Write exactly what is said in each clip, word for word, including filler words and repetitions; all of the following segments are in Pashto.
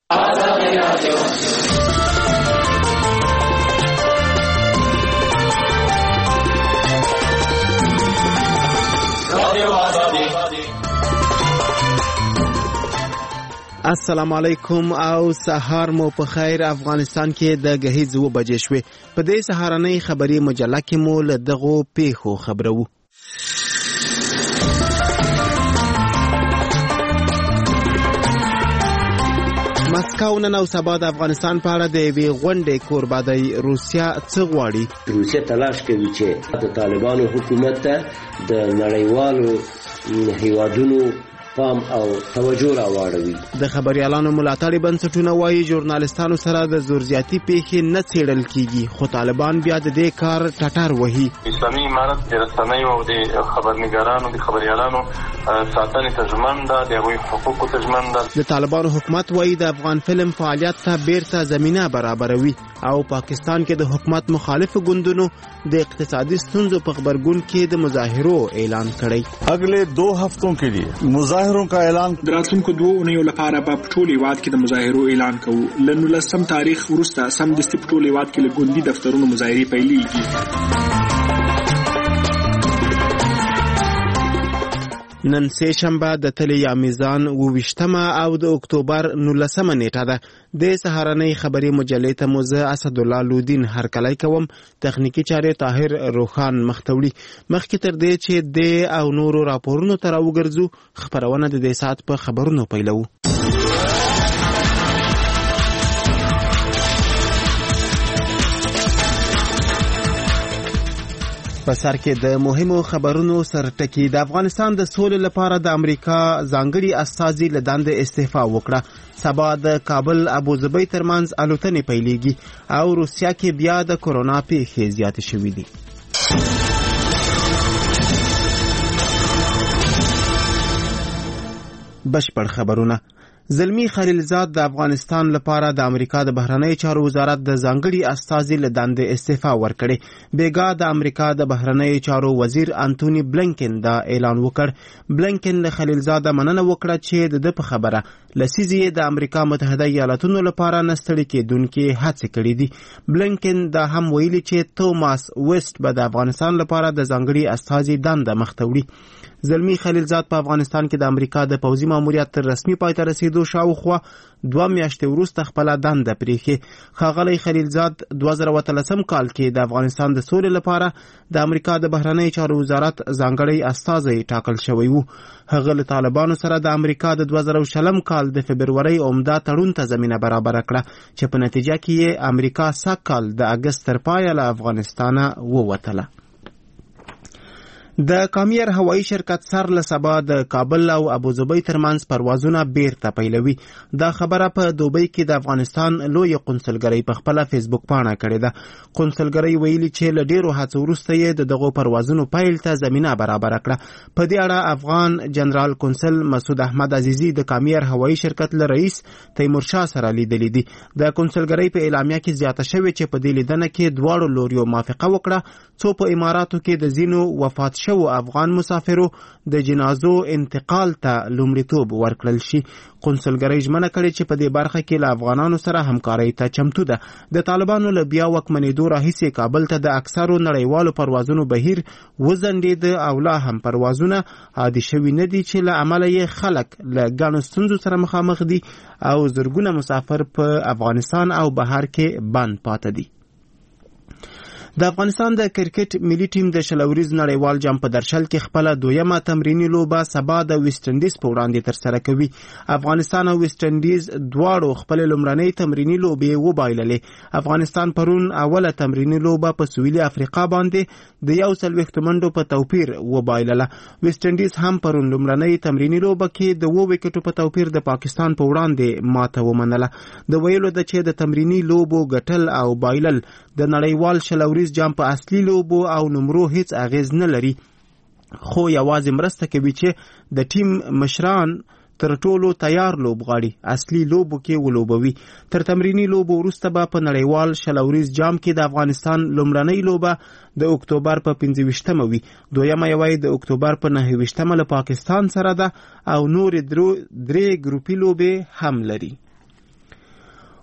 السلام علیکم او سهار مو په خیر. افغانستان کې د غهیز و بجې شوې. په دې سهارنۍ خبري مجله کې مو له دغو پیښو خبرو. مسکو نن او سبا د افغانستان په اړه د یوې غونډې کوربه دی. روسیا څه غواړي؟ روسیا تلاش کوي چې د طالبانو حکومت ته د نړیوالو هیوادونو پام او توجه راوړوي. د خبريالانو ملاتړي بنسټونه وایي ژورنالستانو سره د زورزیاتي پیښې نه څېړل کیږي، خو طالبان بیا د دې کار ټټر وهي. اسلامي امارت د رسنیو او د خبرنګارانو د خبريالانو ساتنې ته ژمن ده، د هغوی حقوقو ته ژمن ده. د طالبانو حکومت وایي د افغان فلم فعالیت ته بیرته زمینه برابروي او پاکستان کې د حکومت مخالف ګوندونو د اقتصادي ستونزو په خبرګون کې د مظاهرو اعلان کړی. اگلے دو ہفتوں کے لیے مظاهروں کا اعلان. دراتونکو دوه اونیو لپاره په ټول هیواد کې د مظاهرو اعلان کوو. له نولسم تاریخ وروسته سم د ټول هیواد کې له ګوندي دفترونو مظاهرې پیلېږي. نن سه شنبه د تل یا میزان وویشتمه او د اکتوبر نولسمه نیټه ده. د سهارنۍ خبري مجلې ته مو زه اسدالله لودین هرکلی کوم. تخنیکی چارې طاهر روخان مختوړي. مخکې تر دې چې د او نورو راپورونو ته راوګرځو، خبرونه د دې ساعت په خبرونو پیلوو. په سر کې د مهمو خبرونو سرټکی. د افغانستان د سولې لپاره د امریکا ځانګړي استازي له دندې استعفا وکړه. سبا د کابل ابوظبي ترمنځ الوتنې پیلېږي او روسیا کې بیا د کورونا پیښې زیاتې شوې دي. بشپړ خبرونه. زلمی خلیلزاد د افغانستان لپاره د امریکا د بهرنی چارو وزارت د ځانګړي استازي له دندې استعفا ورکړي. بیګا د امریکا د بهرنی چارو وزیر انټونی بلنکن دا اعلان وکړ. بلنکن له خلیلزاد مننه وکړه چې د په خبره لسیزې د امریکا متحده ایالاتونو لپاره نستړي کېدونکې هڅې کړې دي. بلنکن دا هم ویلي چې توماس ویسټ به د افغانستان لپاره د ځانګړي استازي دنده مخته وړي. زلمی خلیلزاد په افغانستان کې د امریکا د پوځي ماموریت تر رسمي پای ته رسیدو شاوخوا دوه میاشتې وروسته خپله دنده پرېښې. ښاغلی خلیلزاد دوه زره اتلسم کال کې د افغانستان د سولې لپاره د امریکا د بهرنی چارو وزارت ځانګړی استازی ټاکل شوی و. هغه له طالبانو سره د امریکا د دوه زره شلم کال د فبرورۍ عمده تړون ته زمینه برابره کړه چې په نتیجه کې یې امریکا سږ کال د اګست تر پایه له افغانستانه ووتله. د کامیر هوایی شرکت سر له سبا د کابل او ابوظبي ترمنځ پروازونه بیرته پیلوي. دا خبره په دوبۍ کې د افغانستان لوی قونسلګرۍ په خپل فیسبوک پاڼه کړې ده. قونسلګرۍ ویلي چې له ډیرو هڅو وروسته یې د دغو پروازونو پیل ته زمینه برابره کړه. په دې اړه افغان جنرال قونسل مسعود احمد عزیزي د کامیر هوایی شرکت له رئیس تیمورشاه سره لیدلې دي. د قونسلګرۍ په اعلامیه کې زیاته شوې چې په دې لیدنه کې دواړو لوریو موافقه وکړه څو په اماراتو کې د ځینو وفات شو افغان مسافرو د جنازو انتقال ته لومړیتوب ورکړل شي. قونسلګرۍ ژمنه کړې چې په دې برخه کې له افغانانو سره همکارۍ ته چمتو ده. د طالبانو له بیا واکمنېدو راهیسې کابل ته د اکثرو نړیوالو پروازونو بهیر وځنډېده او لا هم پروازونه عادي شوي نه دي چې له امله یې خلک له ګڼو ستونزو سره مخامخ دي او زرګونه مسافر په افغانستان او بهر کې بند پاته دي. د افغانستان د کرکټ ملي ټیم د شلوریز نړیوال جام په درشل کې خپل دویمه تمرینی لوبه سبا د ویسټ انډیز په وړاندې ترسره کوي. افغانستان او ویسټ انډیز دواړو خپل لومړنۍ تمرینی لوبې وبایللې. افغانستان پرون اوله تمرینی لوبه په سویلي افریقا باندې د یو څلوېښت منډو په توپیر وبایلله. ویسټ انډیز هم پرون لومړنۍ تمرینی لوبه کې د اووه وکټو په توپیر د پاکستان په وړاندې ماته ومنله. د ویلو د چې د تمرینی لوبو ګټل او بایلل د نړیوال شلوریز جام په اصلي لوبو او نمرو هیڅ اغیز نه لري، خو یوازې مرسته کوي چې د ټیم مشران تر ټولو تیار لوبغاړي اصلي لوبو کې ولوبوي. تر تمرینی لوبو وروسته به په نړیوال شلوریز جام کې د افغانستان لومړنۍ لوبه د اکتوبر په پنځه ویشتمه وي. دویمه یې د اکتوبر په نهه ویشتمه له پاکستان سره ده او نور درې ګروپي لوبې هم لري.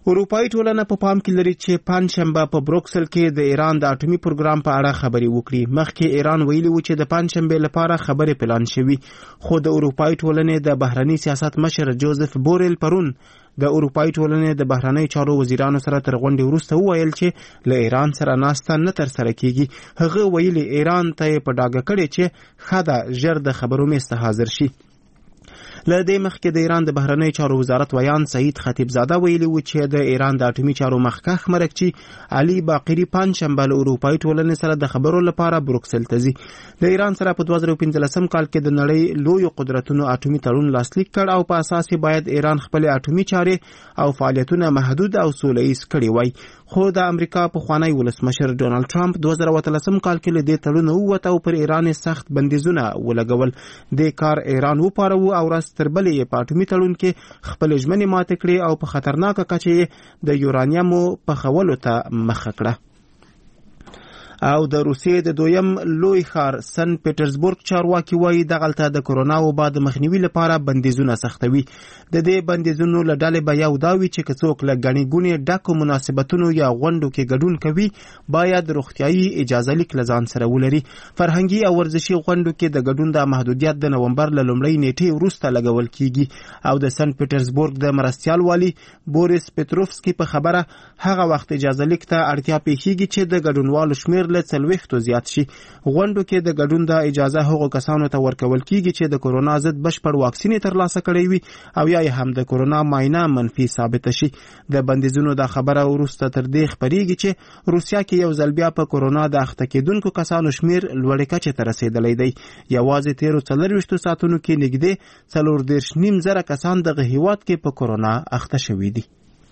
اروپایي ټولنه په پام کې لري چې پنځشنبه په بروکسل کې د ایران د اټومي پروګرام په اړه خبرې وکړي. مخکې ایران ویلي و چې د پنځشنبه لپاره خبرې پلان شوي، خو د اروپایي ټولنې د بهرني سیاست مشر جوزف بوریل پرون د اروپایي ټولنې د بهرنی چارو وزیرانو سره تر غونډې وروسته وویل چې له ایران سره ناسته نه ترسره کیږي. هغه ویلي ایران ته په ډاګه کړي چې ښه ده ژر د خبرو میز ته حاضر شي. له دې مخکې د ایران د بهرنی چارو وزارت ویان سعید خطیبزاده ویلي و چې د ایران د اټومي چارو مخکښ مرکچي علي باقری پنځشنبه له اروپایي ټولنې سره د خبرو لپاره بروکسل ته ځي. د ایران سره په دوه زره پنځلسم کال کې د نړۍ لویو قدرتونو اټومي تړون لاسلیک کړ او په اساس یې باید ایران خپل اټومي چارې او فعالیتونه محدود او سوله ییز کړي وای. خو د امریکا پخوانی ولسمشر ډونالد ټرمپ دوه زره اتلسم کال کې له دې تړون ووت او پر ایران سخت بندیزونه ولګول. د کار ایران وپاروه او راست تر بلې په اټومي تړون کې خپل ژمنې ماتې کړې او په خطرناکه کچه د یورانیمو پخولو ته مخه کړه. او د روسیې د دویم لوی ښار سن پیټرزبورګ چارواکي وایي دغلته د کرونا وبا د مخنیوي لپاره بندیزونه سختوي. د دې بندیزونو له ډلې به یو دا وي چې که څوک له ګڼې ګوڼې ډکو مناسبتونو یا غونډو کې ګډون کوي باید روغتیایي اجازه لیک له ځان سره ولري. فرهنګي او ورزشي غونډو کې د ګډون د محدودیت د نومبر له لومړۍ نیټې وروسته لګول کیږي او د سن پیټرزبورګ د مرستیال والي بوریس پتروفسکي په خبره هغه وخت اجازه لیک ته اړتیا پیښیږي چې د ګډونوالو شمیر له څلوېښتو زیات شي. غونډو کې د ګډون د اجازه هغو کسانو ته ورکول کیږي چې د کرونا ضد بشپړ واکسین ترلاسه کړی وي او یا هم د کرونا معاینه منفي ثابته شي. د بندیزونو د خبره وروسته تر دې خبرېږي چې روسیا کې یو ځل بیا په کرونا د اخته کېدونکو کسانو شمیر لوړې کچې ته رسېدلی دی. یوازې تیرو څلرویشتو ساعتونو کې نږدې څلور دېرش نیم زره کسان دغه هیواد کې په کرونا اخته شوي دي.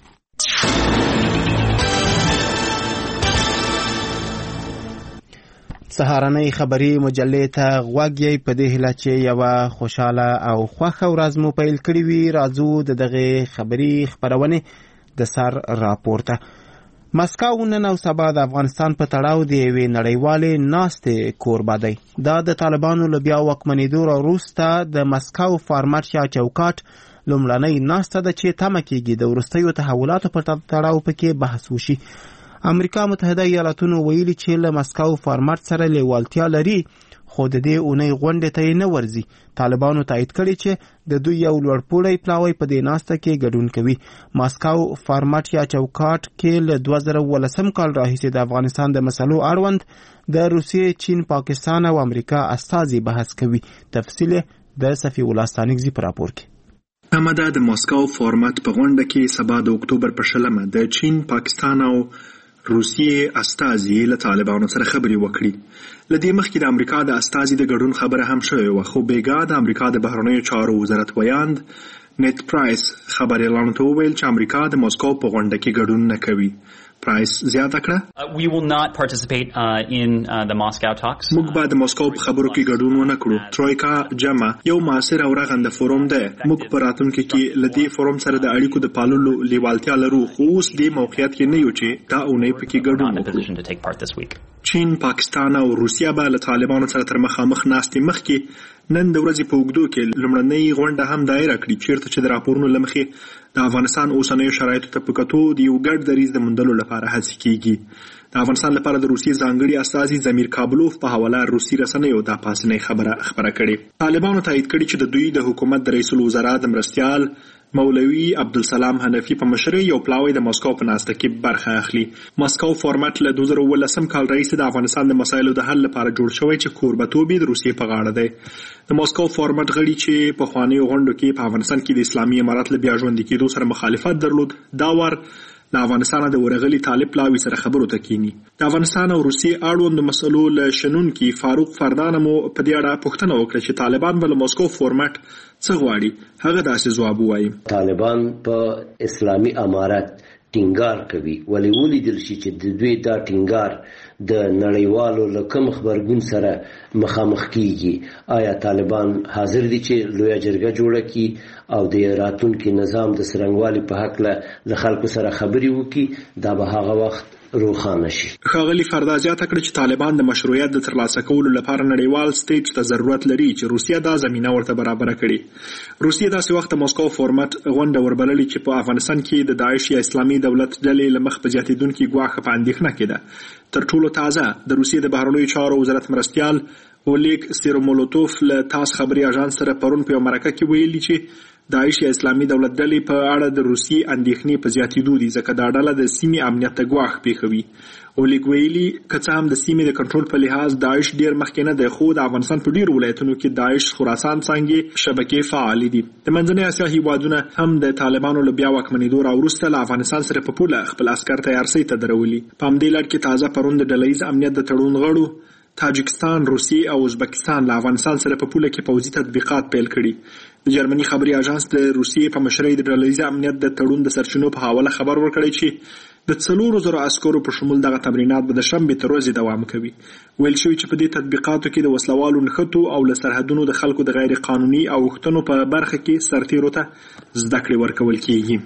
سهارنۍ خبري مجلې ته غوږ یې په دې هیله چې یوه خوشحاله او خوښه ورځ مو پیل کړې وي. راځو د دغې خبري خپرونې د سر راپورته. مسکو نن او سبا د افغانستان په تړاو د یوې نړیوالې ناستې کوربه دی. دا د طالبانو له بیا واکمنېدو وروسته د مسکو فارمټ یا چوکاټ لومړنۍ ناسته ده چې تمه کېږي د وروستیو تحولاتو په تړاو پکې بحث وشي. امریکا متحده ایالاتونو ویلي چې له مسکو فارمټ سره لیوالتیا لري خو د دې اونۍ غونډې ته یې نه ورځي. طالبانو تایید کړي چې د دوی یو لوړپوړی پلاوی په دې ناسته کې ګډون کوي. مسکو فارمټ یا چوکاټ کې له دوه زره اوولسم کال راهیسې د افغانستان د مسلو اړوند د روسیې، چین، پاکستان او امریکا استازي بحث کوي. تفصیل د صفی الله ستانکزي په راپور کې. نامه د مسکو فارمټ په غونډه کې سبا د اکتوبر په شلمه د چین، پاکستان او روسیې استازي له طالبانو سره خبرې وکړي. له دې مخکې د امریکا د استازي د ګډون خبره هم شوې وه، خو بیګا د امریکا د بهرنیو چارو وزارت ویاند نیت پرایس خبریالانو ته وویل چې امریکا د مسکو په غونډه کې ګډون نه کوي. پرایس زیاته کړه، we will not participate uh, in uh, the Moscow talks. موږ به د مسکو په خبرو کې ګډون ونه کړو. ترویکا جمع یو معاصر او رغنده فورم دی. موږ په راتلونکي کې له دې فورم سره د اړیکو د پاللو لیوالتیا لرو، خو اوس دې موقعیت کې نه یو چې دا اونۍ پکې ګډون وکړو. چین، پاکستان او روسیا به له طالبانو سره تر مخامخ ناستې مخکې نن د ورځې په اوږدو کې لومړنۍ غونډه هم دایره کړي، چیرته چې د راپورونو له مخې د افغانستان اوسنیو شرایطو ته په کتو د یو ګډ دریځ د موندلو لپاره هڅې کیږي. د افغانستان لپاره د روسیې ځانګړي استازي زمیر کابلوف په حواله روسي رسنیو دا پاسنۍ خبره خبره کړې. طالبانو تایید کړي چې د دوی د حکومت د رئیس الوزرا د مرستیال مولوي عبدالسلام حنفي په مشرۍ یو پلاوی د مسکو په ناسته کې برخه اخلي. مسکو فارمټ له دوه زره اوولسم کال راهیسې د افغانستان د مسایلو د حل لپاره جوړ شوی چې کوربتوب یې د روسیې په غاړه دی. د مسکو فارمټ غړي چې په پخوانیو غونډو کې په افغانستان کې د اسلامي امارت له بیا ژوندي کېدو سره مخالفت درلود، دا وار د افغانستان د ورغلي طالب پلاوي سره خبرو ته کینی. د افغانستان او روسیې اړوند مسلو له شنونکي فاروق فردان مو په دې اړه پوښتنه وکړه چې طالبان به له مسکو فارمټ څه غواړي. هغه داسې ځواب وایي: طالبان په اسلامي امارت ټینګار کوي، ولې ولیدل شي چې د دوی دا ټینګار د نړیوالو له کوم خبرګون سره مخامخ کیږي. آیا طالبان حاضر دي چې لویه جرګه جوړه کړي او د راتلونکي نظام د څرنګوالي په هکله له خلکو سره خبرې وکړي؟ دا به هغه وخت روښانه شي. ښاغلي فردا زیاته کړه چې طالبان د مشروعیت د ترلاسه کولو لپاره نړیوال سټیج ته ضرورت لري چې روسیه دا زمینه ورته برابره کړي. روسیه داسې وخت مسکو فورمټ غونډه وربللې چې په افغانستان کې د داعش یا اسلامي دولت ډلې له مخ په زیاتېدونکي ګواښ په اندېښنه کې ده. تر ټولو تازه د روسیې د بهرنیو چارو وزارت مرستیال اولیګ سیرومولوتوف له تاس خبري اژانس سره پرون په مرکه کې ویلي چې داعش یا اسلامي دولت ډلې په اړه د روسیې اندېښنې په زیاتېدو دي ځکه دا ډله د سیمې امنیت ته ګواښ پېښوي. اولیګ ویلي که څه هم د سیمې د کنټرول په لحاظ داعش ډېر مخکې نه دی خو د افغانستان په ډېرو ولایتونو کې داعش خراسان څانګې شبکې فعالې دي. د منځنۍ اسیا هېوادونه هم د طالبانو له بیا واکمنېدو راوروسته له افغانستان سره په پوله خپل عسکر تیارسۍ ته درولي. په همدې لړ کې تازه پرون د ډلهییز امنیت د تړون غړو تاجکستان، روسیې او ازبکستان له افغانستان سره په پوله کې پوځي تطبیقات پیل کړي. د جرمني خبري اژانس د روسیې په مشرۍ د ډلهییز امنیت د تړون د سرچینو په حواله خبر ورکړی چې د څلورو زرو عسکرو په شمول دغه تمرینات به د شنبې تر ورځې دوام کوي. ویل شوي چې په دې تطبیقاتو کې د وسلوالو نښتو او له سرحدونو د خلکو د غیر قانوني اوښتنو په برخه کې سرتیرو ته زده کړې ورکول کیږي.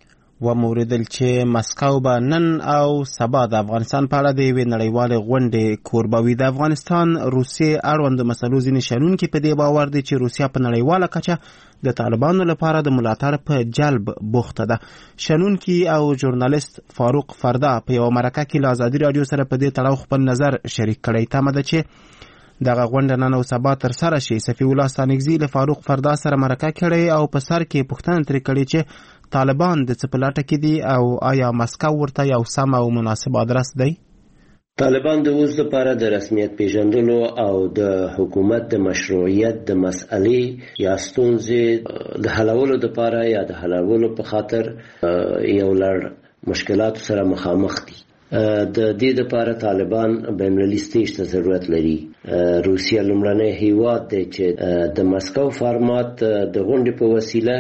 و موریدل چې مسکو به نن او سبا د افغانستان په اړه د یوې نړیوالې غونډې کوربه وي. د افغانستان روسیې اړوندو مسلو ځینې شنونکي په دې باور دي چې روسیه په نړیواله کچه د طالبانو لپاره د ملاتړ په جلب بوخته ده. شنونکي او ژورنالیست فاروق فردا په یوه مرکه کې له ازادي راډیو سره په دې تړاو خپل نظر شریک کړی. تمه ده چې دغه غونډه نن او سبا ترسره شي. صفي الله ستانکزي له فاروق فردا سره مرکه کړې او په سر کې پوښتنه ترې کړې چې طالبان د څه په لټه کې دي او آیا مسکو ورته یو سم او مناسب ادرس دی؟ طالبان د اوس لپاره د رسمیت پیژندلو او د حکومت د مشروعیت د مسئلې یا ستونزې د حلولو لپاره یا د حلولو په خاطر یو لړ مشکلاتو سره مخامخ دي. د دې لپاره طالبان بین‌المللي سټیج ته ضرورت لري. روسیه لومړنی هیواد دی چې د مسکو فارمات د غونډې په وسیله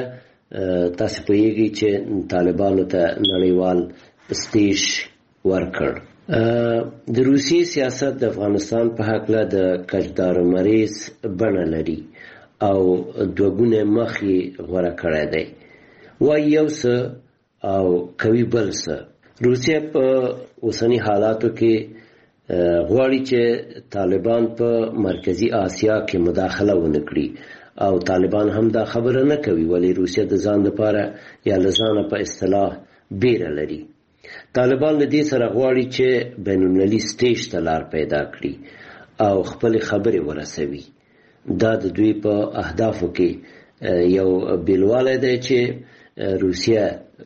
تاسو پوهیږئ چې طالبانو ته نړیوال سټیج ورکړ. د روسیې سیاست د افغانستان په هکله د کجدار مریض بڼه لري او دوه ګونه مخ یې غوره کړی دی. وایي یو څه او کوي بل څه. روسیه په اوسني حالاتو کې غواړي چې طالبان په مرکزی آسیا کې مداخله ونه کړي او طالبان هم دا خبره نه کوي ولی روسیه د ځان لپاره یا لزانه په اصطلاح بیره لري. طالبان له دې سره غواړي چې بین‌المللي سټیج ته لار پیدا کړي او خپل خبرې ورسوي. دا د دوی په اهدافو کې یو بیلوالی دی چې روسیه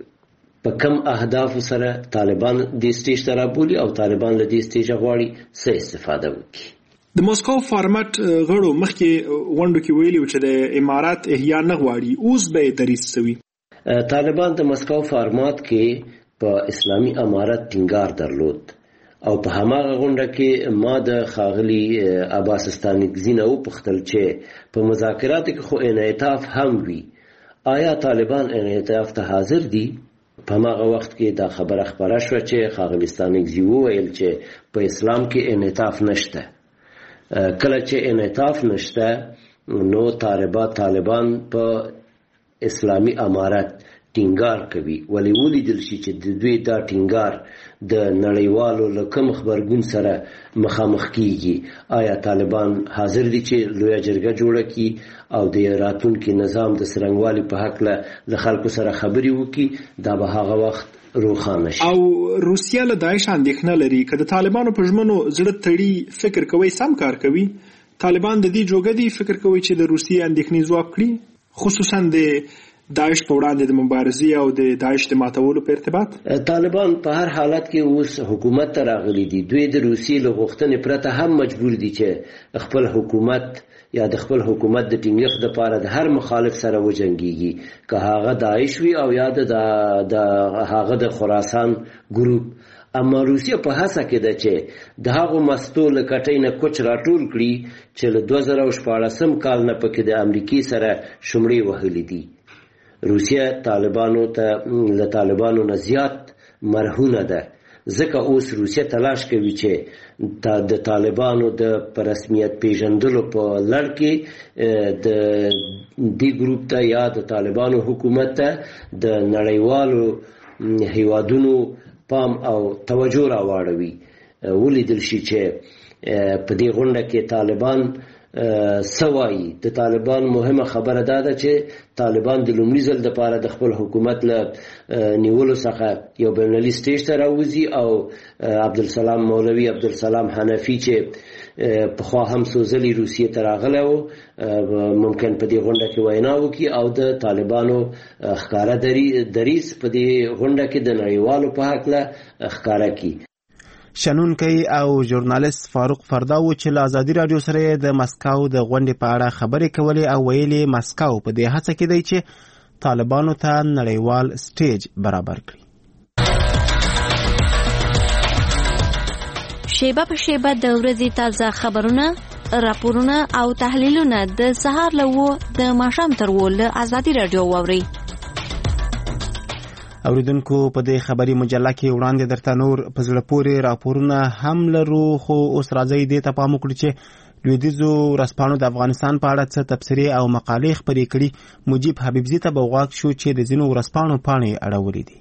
په کم اهدافو سره طالبان دې سټیج ته رابولي او طالبان له دې سټیجه غواړي څه استفاده وکړي. د موسکو فارمټ غړو مخکې غونډو کې ویلي چې د امارات احیا نه غواړي، اوس به یې دریځ سوي. طالبان د موسکو فارمات کې په اسلامي امارت ټینګار درلود او په هماغه غونډه کې ما د ښاغلي عباس ستانکزي نه وپوښتل چې په مذاکراتو کې خو انعطاف هم وي، آیا طالبان انعطاف ته حاضر دي؟ په هماغه وخت کې دا خبره خپره شوه چې ښاغلي ستانکزي وویل چې په اسلام کې انعطاف نشته. کله چې انعطاف نشته نو طالبان په اسلامي امارت ټینګار کوي. ولی ولیدل شي چې د دوی دا ټینګار د نړیوالو له کوم خبرګون سره مخامخ کیږي. آیا طالبان حاضر دي چې لویه جرګه جوړه کړي او د راتلونکي نظام د څرنګوالي په هکله له خلکو سره خبرې وکړي؟ دا به هغه وخت روښانه شي. او روسیه له داعش اندېښنه لري که د طالبانو په ژمنو زړه تړي فکر کوي سم کار کوي. طالبان د دې جوګه دي فکر کوي چې د روسیې اندېښنې ځواب کړي، خصوصا د داعش په وړاندې د مبارزې او د داعش د ماتولو په ارتباط. طالبان په هر حالت کې اوس حکومت ته راغلي دي. دوی د روسیې له غوښتنې پرته هم مجبور دي چې خپل حکومت یا د خپل حکومت د ټینګښت لپاره د هر مخالف سره وجنګیږي، که هغه داعش وي او یا د هغه د خراسان ګروپ. اما روسیه په هڅه کې ده چې د هغو مستو له کټۍ نه کوچ راټول کړي چې له دوه زره شپاړسم کال نه پکې د امریکې سره شمړې وهلې دي. روسیه طالبانو ته له طالبانو نه زیات مرهونه ده، ځکه اوس روسیه تلاش کوي چې د طالبانو د په رسمیت پیژندلو په لړ کې د دې ګروپ ته یا د طالبانو حکومت ته د نړیوالو هیوادونو پام او توجه راوړوي. ولیدل شي چې په دې غونډه کې طالبان سوای. د طالبان مهمه خبره دا ده چې طالبان د لومړي ځل لپاره د خپل حکومت له نیولو څخه یو بینالمللي سټیج ته راوځي او عبدالسلام مولوي عبدالسلام حنفي چې پخوا هم څو ځلې روسیې ته راغلی و ممکن په دې غونډه کې وینا وکړي او د طالبانو ښکاره دریځ په دې غونډه کې د نړیوالو په هکله ښکاره کړي. شنونکی او ژورنالیست فاروق فرداو چې له ازادي راډیو سره د مسکو د غونډې په اړه خبرې کولې او ویلې مسکو په دې هڅه کې دی چې طالبانو ته نړیوال سټیج برابر کړي. شیبه په شیبه د ورځې تازه خبرونه، راپورونه او تحلیلونه د سهار له وو د ماښام تر وو له ازادي راډیو واورئ. اوریدونکو په دې خبري مجله کې وړاندې درته نور په زړه پورې راپورونه هم لرو، خو اوس راځي دې ته پام وکړو چې لویدیځو ورځپاڼو د افغانستان په اړه څه تبصرې او مقالې خپرې کړي. مجیب حبیبزي ته به غوږ شو چې د ځینو ورځپاڼو پاڼې اړولې دي.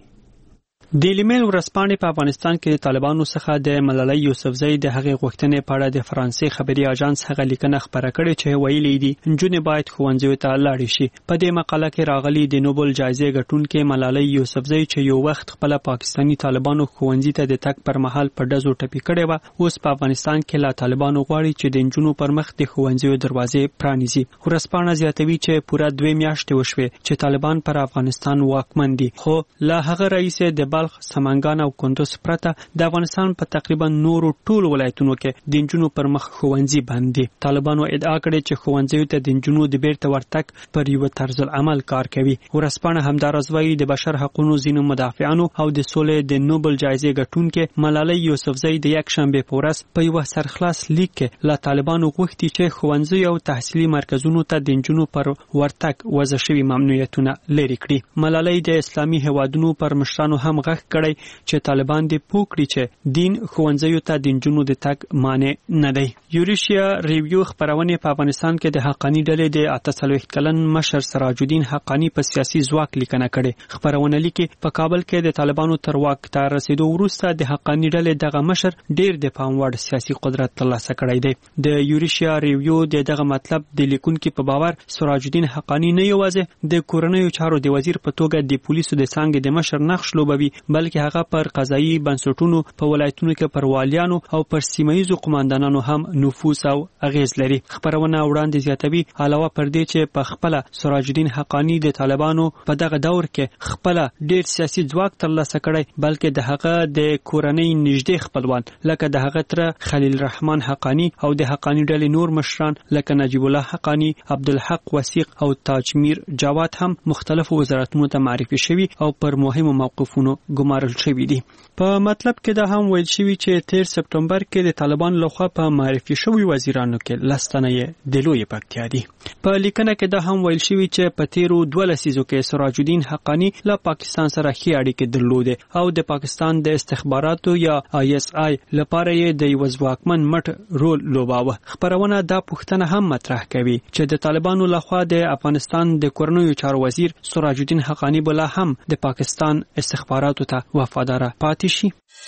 ډیلی میل ورځپاڼې په افغانستان کې د طالبانو څخه د ملالۍ یوسفزۍ د هغې غوښتنې په اړه د فرانسې خبري اژانس هغه لیکنه خپره کړې چې ویلي دي نجونې باید ښوونځیو ته لاړې شي. په دې مقاله کې راغلي د نوبل جایزې ګټونکې ملالۍ یوسفزۍ چې یو وخت خپل پاکستانی طالبانو ښوونځي ته د تګ پر مهال په ډزو ټپي کړې و، اوس په افغانستان کې لا طالبانو غواړي چې د نجونو پر مخ د ښوونځیو دروازې پرانیزي. ورځپاڼه زیاتوي چې پوره دوه میاشتې وشوې چې طالبان پر افغانستان واکمن دي، خو لا هغه رئیس د بلخ، سمنګان او کندوز پرته د افغانستان په تقریبا نورو ټولو ولایتونو کې د نجونو پر مخ ښوونځي بند دي. طالبانو ادعا کړې چې ښوونځیو ته د نجونو د بیرته ورتګ پر یو طرز العمل کار کوي. ورځپاڼه همداراز وایي د بشر حقوقو ځینو مدافعانو او د سولې د نوبل جایزې ګټونکې ملالۍ یوسفزۍ د یک شنبه په ورځ په یو سرخلاص لیک کې لا طالبانو غوښتي چې ښوونځي او تحصیلي مرکزونو ته د نجونو پر ورتګ وضع شوي ممنوعیتونه لرې کړي. ملالۍ د اسلامي هیوادونو پر مشرانو هم غږ کړی چې طالبان دې پوکړي چې دین ښوونځیو ته د نجونو د تګ مانع نه دی. یوریشیا ریویو خبرونه په افغانستان کې د حقانی ډلې د اته څلوېښت کلن مشر سراج الدین حقانی په سیاسي ځواک لیکنه کړې. خبرونه لیکي په کابل کې د طالبانو تر واک ته رسیدو وروسته د حقانی ډلې دغه مشر ډیر د پام وړ سیاسي قدرت ترلاسه کړی دی. د یوریشیا ریویو دغه مطلب د لیکونکو په باور سراج الدین حقانی نه یوازې د کورنیو چارو د وزیر په توګه د پولیسو د څنګه د مشر نقش لوبوي، بلکې هغه پر قضایي بنسټونو په ولایتونو کې پر والیانو او پر سیمایي قوماندانانو هم نفوذ او اغیز لري. خبرونه وړاندې زیاتوي علاوه پر دې چې په خپل سراج الدین حقانی د طالبانو په دغه دور کې خپل ډیر سیاسي ځواک ترلاسه کړی، بلکې د هغه د کورنۍ نږدې خپلوان لکه د هغه تر خلیل الرحمن حقانی او د حقانی ډلې نور مشران لکه نجیب الله حقانی، عبدالحق وثیق او تاجمیر جواد هم مختلفو وزارتونو ته معرفي شوي او پر مهمو موقفونو ګمارل شوي دي. په مطلب کې دا هم ویل شوی چې تیر سپتمبر کې د طالبان لخوا په معرفي شوی وزیرانو کې لستنه د لوی پکتیا دي. په لیکنه کې دا هم ویل شوی چې په تیرو دوه لسیزو کې سراج الدین حقانی له پاکستان سره ښې اړیکې درلودې او د پاکستان د استخباراتو یا آی اس آی لپاره یې د یو ځواکمن مټ رول لوباوه. خبرونه دا پوښتنه هم مطرح کوي چې د طالبانو لخوا د افغانستان د کورنیو چارو وزیر سراج الدین حقانی بلا هم د پاکستان استخباراتو ته وفادار پاتې شي.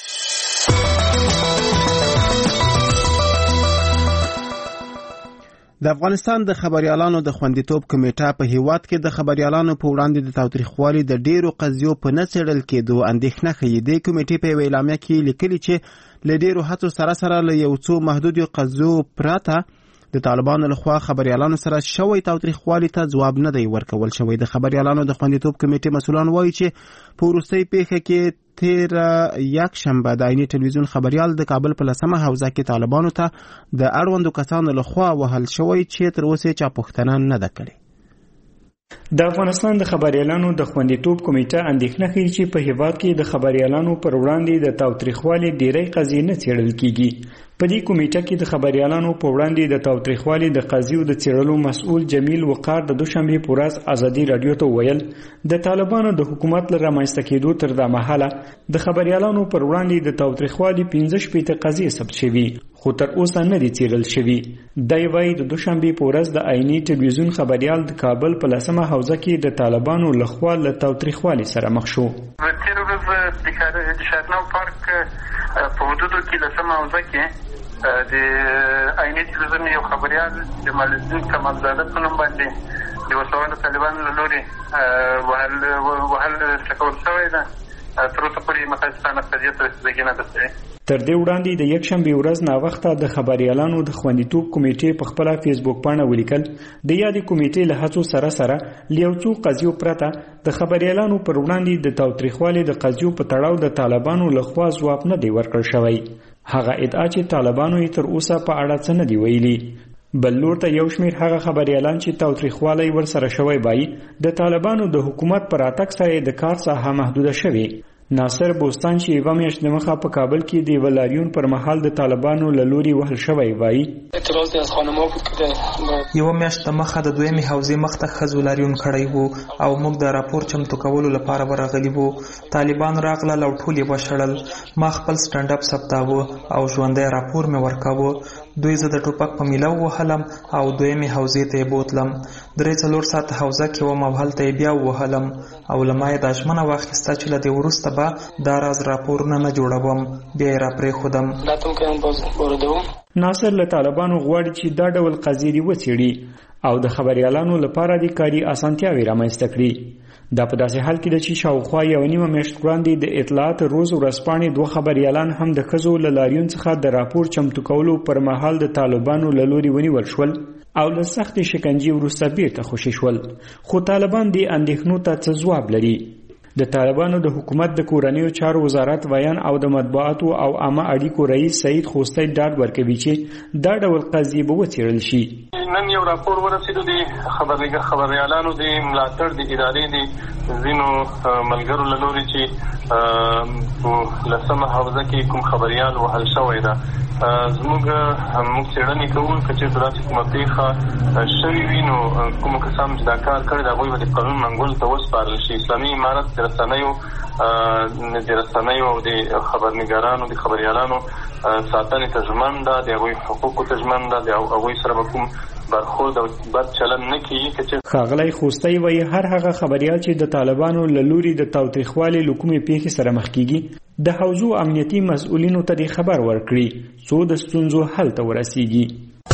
د افغانستان د خبريالانو د خوندیتوب کمیټه په هیواد کې د خبريالانو په وړاندې د تاوتریخوالي د ډیرو قضیو په نڅړل کېدو اندېښنه ښیي. د کمیټې په اعلامیه کې لیکلي چې له ډیرو هڅو سره سره له یو څو محدودو قضیو پرته د طالبانو لخوا خبريالانو سره شوی تاوتریخوالي ته ځواب نه دی ورکول شوی. د خبريالانو د خوندیتوب کمیټې مسؤلان وایي چې په وروستۍ پیښه کې تیر یک شنبه د عیني ټلویزیون خبريال د کابل په لسمه حوزه کې طالبانو ته د اړوندو کسانو لخوا وهل شوی چې تر اوسه چا پوښتنه نه ده کړې. د افغانستان د خبريالانو د خوندیتوب کمیټه اندېښنه کوي چې په هیواد کې د خبريالانو پر وړاندې د تاوتریخوالي ډېری قضیې نه څېړل کیږي. په دې کمیټه کې د خبريالانو په وړاندې د تاوتریخوالي د قضیو د څېړلو مسؤل جمیل وقار د دوشنبه په ورځ ازادي رادیو ته ویل د طالبانو د حکومت له رامنځته کېدو تر دا مهاله د خبريالانو پر وړاندې د تاوتریخوالي پنځه شپېته قضیې ثبت شوي خو تر اوسه نه دي څېړل شوي. دی وایي د دوشنبه په ورځ د عیني ټلویزیون خبريال د کابل په لسمه حوزه کې د طالبانو لخوا له تاوتریخوالي سره مخ شو. تیر ورځ د شادنو پارک په حدودو کې لسمه حوزه کې د عیني ټلویزیون یو خبريال جمال الدین کمالزاده په نوم باندې د وسوالو طالبانو له لوري وهل وهل ټکول شوی ده. تر اوسه پورې متاسفانه قضیه ته رسېدګي نه ده شوې. تر دې وړاندې د یکشنبه ورځ ناوخته د خبريالانو د خوندیتوب کمیټې په خپل فیسبوک باندې ولیکل د یادې کمیټې له هڅو سره سره لیو څو قضیو پرته د خبريالانو پر وړاندې د تاوتریخوالي د قضیو په تړاو د طالبانو لخوا ځواب نه دی ورکړل شوی. هغه ادعا چې طالبانو یې تر اوسه په اړه څه نه دی ویلي. بل لور ته یو شمېر هغه خبريالان چې تاوتریخوالی ورسره شوی بایي د طالبانو د حکومت پر راتګ سره د کار ساحه محدوده شوې. ناصر بوستان چې یوه میاشت دمخه په کابل کې د ولاریون پر مهال د طالبانو له لوري وهل شوی وایي اعتراض د خانمو کې یوه میاشت دمخه د دویمې حوزې مخته ښځو لاریون کړی وو او موږ د راپور چمتو کولو لپاره ورغلي وو. طالبان راغلل او ټول یې وشړل. ما خپل سټنډ اپ ثبتاوه او ژوندی راپور مې ورکاوه. دوی زه د ټوپک په میله ووهلم او دویمې حوزې ته یې بوتلم. درې څلور ساعته حوزه کې وم او هلته یې بیا ووهلم او له ما یې دا ژمنه واخیسته چې له دې وروسته به دا راز راپورونه نه جوړوم. بیا یې راپرېښودم. ناصر له طالبانو غواړي چې دا ډول قضیې وڅېړي او د خبريالانو لپاره د کاري اسانتیاوې رامنځته کړي. دا په داسې حال کې ده چې شاوخوا یو نیمه میاشت وړاندې د اطلاعات روز ورځپاڼې دوه خبريالان هم د ښځو له لاریون څخه د راپور چمتو کولو پر مهال د طالبانو له لوري ونیول شول او له سختې شکنجې وروسته بیرته خوشي شول. خو طالبان دې اندېښنو ته څه ځواب لري؟ د طالبانو د حکومت د کورنیو چارو وزارت ویان او د مطبوعاتو او عامه اړیکو رئیس سعید خوستی ډاډ ورکوي چې دا ډول قضیې به وڅېړل شي. نن یو راپور ورسېدو د خبرګ خبريالانو د ملاتړ د ادارې د ځینو ملګرو له لوري چې په لسمه حوزه کې کوم خبريال وهل شوی ده. زموږ موږ څېړنې کوو که چېرته داسې کومه پېښه شوې وي نو کومو کسانو چې دا کار کړی د هغوی به د قانون منګولو ته وسپارل شي. اسلامي امارت د رسنیو د رسنیو او د خبرنګارانو د خبريالانو ساتنې ته ژمن ده. د هغوی حقوقو ته ژمن ده. د هغوی سره به کوم برخورد او بد چلن نه کیږي. ښاغلی خوستی وایي هر هغه خبريال چې د طالبانو له لوري د تاوتریخوالي له کومې پېښې سره مخ کیږي د حوزو امنیتي مسؤلینو ته د خبر ورکړي څو د ستونزو حل ته ورسیږي.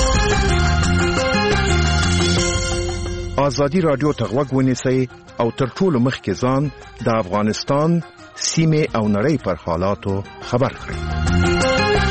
ازادي رادیو ته غوږ ونیسئ او تر ټولو مخکې ځان د افغانستان سیمې او نړۍ پر حالاتو خبر کړئ.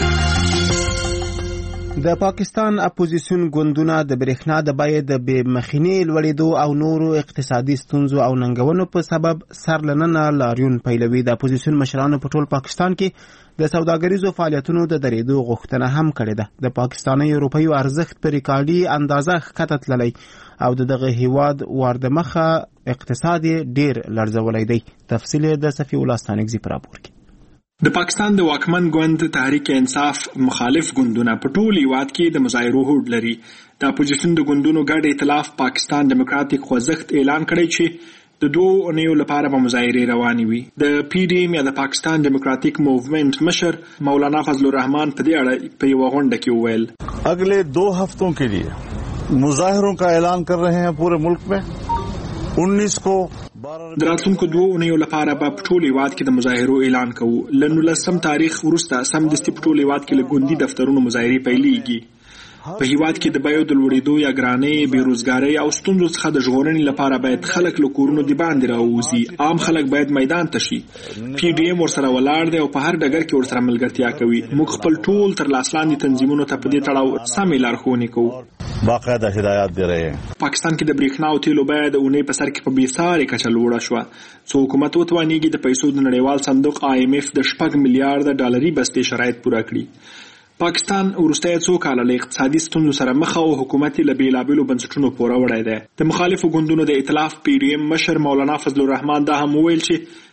د پاکستان اپوزیسیون ګوندونه د برېښنا د بیې د بې مخینې لوړېدو او نورو اقتصادي ستونزو او ننګونو په سبب سرلننه لاریون پیلوي. د اپوزیسیون مشرانو په ټول پاکستان کې د سوداګریزو فعالیتونو د درېدو غوښتنه هم کړې ده. د پاکستاني روپیو ارزښت په ریکارډي اندازه ښکته تللی او د دغه هیواد واردمخه اقتصاد ډیر لړزولی دی. تفصیل د صفی الله ستانکزي په راپور کې. د پاکستان د واکمن ګوند تحریک انصاف مخالف ګوندونه په ټول هیواد کې د مظاهرو هوډ لري. د اپوزیسیون د ګوندونو ګډ ائتلاف پاکستان ډیموکراتیک خوځښت اعلان کړی چې د دوه اونیو لپاره به مظاهرې روانې وي. د پی ډی ایم یا د پاکستان ډیموکراتیک موومنٹ مشر مولانا فضل الرحمان په دې اړه په یوه غونډه کې وویل اگلے دو ہفتوں کے لیے مظاہروں کا اعلان کر رہے ہیں پورے ملک میں. انیس کو د راتلونکو دوه اونیو لپاره به په ټول هیواد کې د مظاهرو اعلان کوو. له نولسم تاریخ وروسته سمدستي په ټول هیواد کې له ګوندي دفترونو مظاهرې پیلېږي. په هیواد کې د بیو د لوړېدو یا ګرانۍ، بېروزګارۍ او ستونزو څخه د ژغورنې لپاره باید خلک له کورونو د باندې راووځي. عام خلک باید میدان ته شي. پی ډي ایم ورسره ولاړ دی او په هر ډګر کې ورسره ملګرتیا کوي. موږ خپل ټول تر لاس لاندې تنظیمونو ته په دې تړاو سمې لارښوونې کوو. باقاعده هدایات دی رہے ہیں. پاکستان کې د برېښنا او تیلو بیه د اونۍ په سر کې په بېسارې کچه لوړه شوه. څو حکومت وتوانېږي د پیسو د نړیوال صندوق آی ایم اف د شپږ میلیارډه ډالري بستې شرایط پوره کړي. پاکستان وروستی څو کاله له اقتصادي ستونزو سره مخ او حکومت یې له بېلابېلو بنسټونو پوره وړی دی. د مخالفو ګوندونو د ائتلاف پی ډي ایم مشر مولانا فضل الرحمان دا هم وویل چې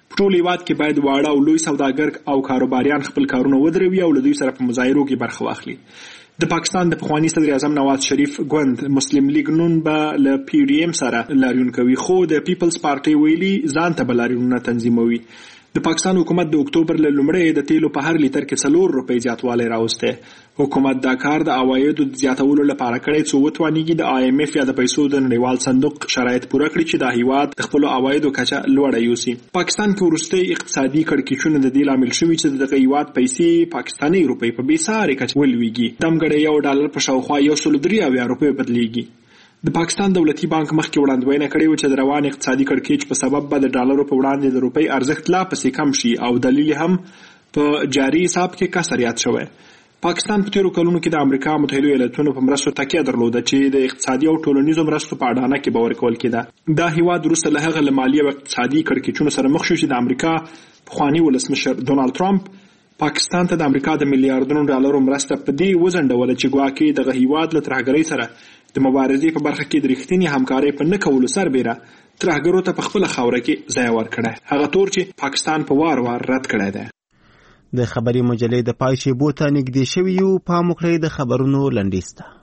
ټول هیواد کې باید واړه او لوی سوداګر او کاروباریان خپل کارونه ودروي او له دوی سره په مظاهرو کې برخه واخلي. د پاکستان د پخوانی صدر اعظم نواز شریف ګوند مسلم لیگ نون به له پی ډی ایم سره لاریون کوي، خو د پیپلز پارټي ویلي ځان ته به لاریونونه تنظیموي. د پاکستان حکومت د اکتوبر له لومړۍ د تیلو په هر لیټر کې څلور روپۍ زیاتوالی راوستی. حکومت دا کار د عوایدو د زیاتولو لپاره کړی څو وتوانیږي د آی ایم ایف یا د پیسو د نړیوال صندوق شرایط پوره کړي چې د هیواد د خپلو عوایدو کچه لوړه یوسي. پاکستان کې وروستۍ اقتصادي کړکېچونه د دې لامل شوي چې دغه هیواد پیسې پاکستاني روپۍ په بېسارې کچه ولویږي. دمګړی یو ډالر په شاوخوا یو سل درې اویا روپۍ بدلیږي. د پاکستان دولتي بانک مخکې وړاندوینه کړې وه چې د روان اقتصادي کړکېچ په سبب به د ډالرو په وړاندې د روپۍ ارزښت لا پسې کم شي او دلیل هم په جاري حساب کې کسر یاد شوی. پاکستان په تیرو کلونو کې د امریکا متحده ایالاتونو په مرستو تکیه درلوده چې د اقتصادي او ټولنیزو مرستو په اډانه کې به ورکول کېده. دا هیواد وروسته له هغه له مالي او اقتصادي کړکېچونو سره مخ شو چې د امریکا پخواني ولسمشر ډونالد ټرمپ پاکستان ته د امریکا د میلیارډونو ډالرو مرسته په دې وځنډوله چې ګواکې دغه هیواد له ترهګرۍ سره د مبارزې په برخه کې د رښتینې همکارۍ په نه کولو سربیره ترهګرو ته په خپله خاوره کې ځای ورکړی، هغه تور چې پاکستان په وار وار رد کړی دی. د خبري مجلې د پای شیبو ته نږدې شوي یو، پام وکړئ د خبرونو لنډیز ته.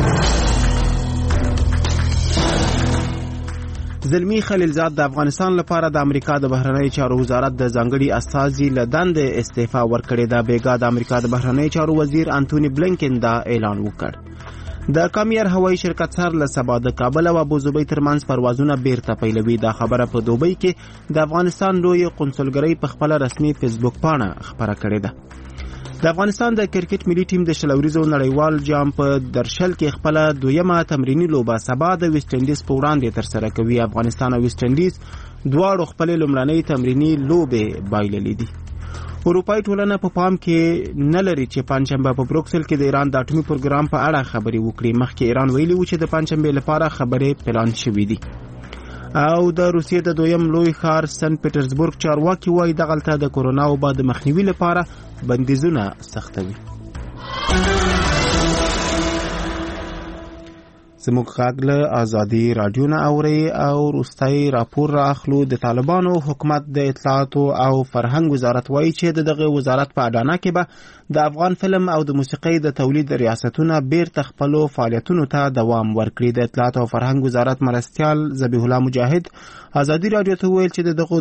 زلمی خلیلزاد د افغانستان لپاره د امریکا د بهرنیو چارو وزارت د ځانګړي استازي له دندې استعفا ورکړې ده. بیګا د امریکا د بهرنیو چارو وزیر انټونی بلینکن دا اعلان وکړ. د کامیر هوایي شرکت سر له سبا د کابل او ابوظبي ترمنځ پروازونه بیرته پیلوي. دا خبره په دوبۍ کې د افغانستان لوی قونسلګرۍ په خپل رسمي فیسبوک پاڼه خبره کړې ده. د افغانستان د کرکټ ملي ټیم د شلوریزو نړیوال جام په درشل کې خپل دویمه تمرینی لوبه سبا د ویسټ انډیز په وړاندې ترسره کوي. افغانستان او ویسټ انډیز دواړو خپل لومړنۍ تمرینی لوبې بایللې دي. اروپای ټولنه په پام کې نه لري چې پنځشنبه په بروکسل کې د ایران د اټومي پروګرام په اړه خبرې وکړي. مخکې ایران ویلي و چې د پنځشنبه لپاره خبرې پلان شوې دي. او د روسیې د دویم لوی ښار سنت پیټرزبورګ چارواکي وایي دغلته د کورونا وبا د مخنیوي لپاره بندیزونه سختوي. زموږ غږ له ازادي رادیو نه اورئ او وروستی راپور رااخلو. د طالبانو حکومت د اطلاعاتو او فرهنګ وزارت وایي چې د دغه وزارت په اډانه کې به د افغان فلم او د موسیقۍ د تولید ریاستونه بیرته خپلو فعالیتونو ته دوام ورکړي. د اطلاعاتو او فرهنګ وزارت مرستیال ذبیح الله مجاهد ازادي رادیو ته وویل چې د دغو